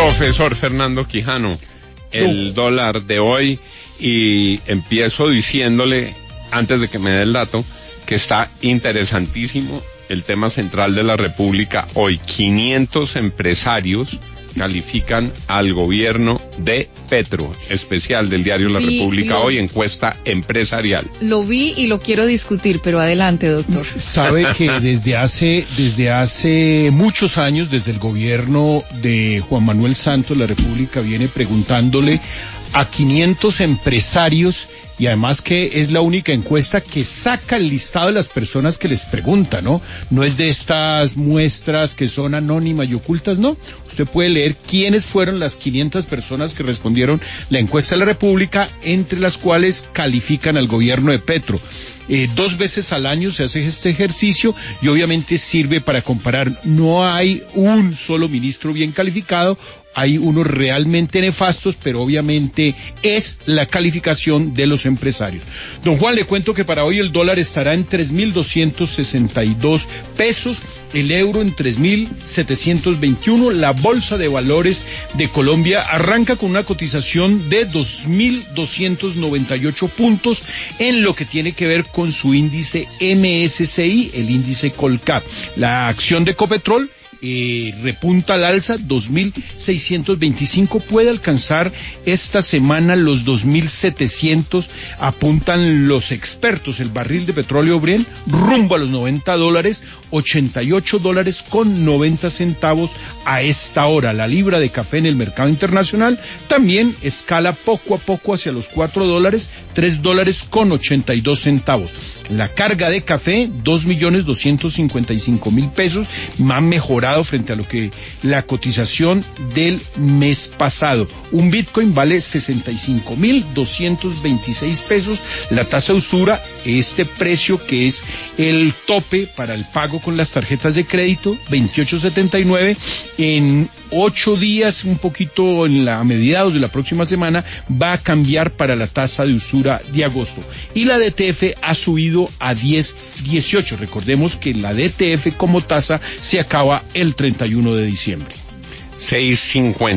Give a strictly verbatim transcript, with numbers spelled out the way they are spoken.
Profesor Fernando Quijano, el no. dólar de hoy, y empiezo diciéndole, antes de que me dé el dato, que está interesantísimo el tema central de la República hoy. quinientos empresarios califican al gobierno de Petro, especial del diario La vi, República lo, hoy, encuesta empresarial. Lo vi y lo quiero discutir, pero adelante, doctor. Sabe que desde hace, desde hace muchos años, desde el gobierno de Juan Manuel Santos, La República viene preguntándole a quinientos empresarios, y además que es la única encuesta que saca el listado de las personas que les pregunta, ¿no? No es de estas muestras que son anónimas y ocultas, no. Usted puede leer quiénes fueron las quinientas personas que respondieron la encuesta de La República, entre las cuales califican al gobierno de Petro. Eh, dos veces al año se hace este ejercicio y obviamente sirve para comparar. No hay un solo ministro bien calificado, hay unos realmente nefastos, pero obviamente es la calificación de los empresarios. Don Juan, le cuento que para hoy el dólar estará en tres mil doscientos sesenta y dos pesos, el euro en tres mil setecientos veintiuno, la Bolsa de Valores de Colombia arranca con una cotización de dos mil doscientos noventa y ocho puntos en lo que tiene que ver con su índice M S C I, el índice Colcap. La acción de Ecopetrol Eh, repunta al alza, dos mil seiscientos veinticinco, puede alcanzar esta semana los dos mil setecientos, apuntan los expertos. El barril de petróleo Brent rumbo a los noventa dólares, ochenta y ocho dólares con noventa centavos a esta hora. La libra de café en el mercado internacional también escala poco a poco hacia los cuatro dólares, tres dólares con ochenta y dos centavos. La carga de café, dos millones doscientos cincuenta y cinco mil pesos, más mejorado frente a lo que la cotización del mes pasado. Un Bitcoin vale sesenta y cinco mil doscientos veintiséis pesos. La tasa de usura, este precio que es el tope para el pago con las tarjetas de crédito, veintiocho setenta y nueve. En ocho días, un poquito en la a mediados de la próxima semana, va a cambiar para la tasa de usura de agosto. Y la D T F ha subido a diez dieciocho. Recordemos que la D T F como tasa se acaba el treinta y uno de diciembre. seis cincuenta.